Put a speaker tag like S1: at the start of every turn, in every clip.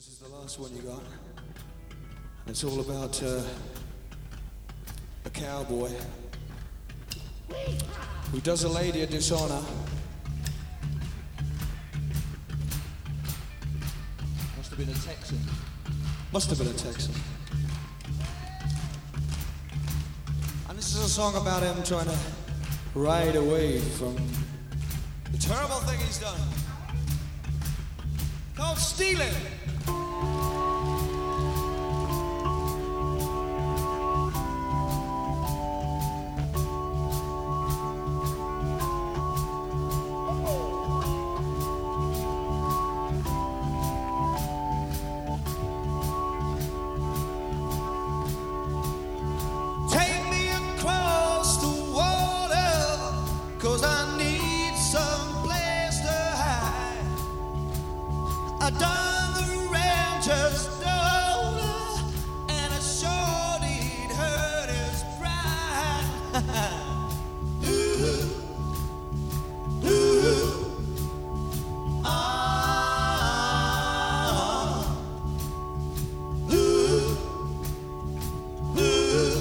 S1: This is the last one you got. And it's all about a cowboy who does a lady a dishonor.
S2: Must have been a Texan.
S1: Must have been a Texan. And this is a song about him trying to ride away from the terrible thing he's done. Called stealing. I done the rancher's daughter, and I sure did hurt his pride. Ooh, ooh, ah, ooh, ooh,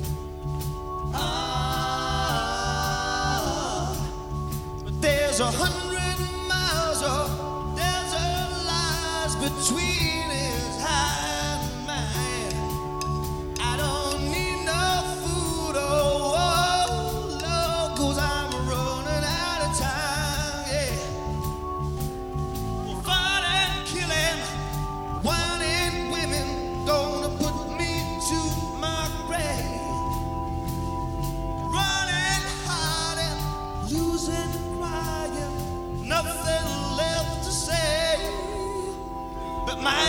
S1: ah. But there's 100 miles of between his high and mine. I don't need no food or water, 'cause I'm running out of time, yeah. Well, fighting, killing, whining women, gonna put me to my grave. Running, hiding, losing, crying, nothing left to say. But my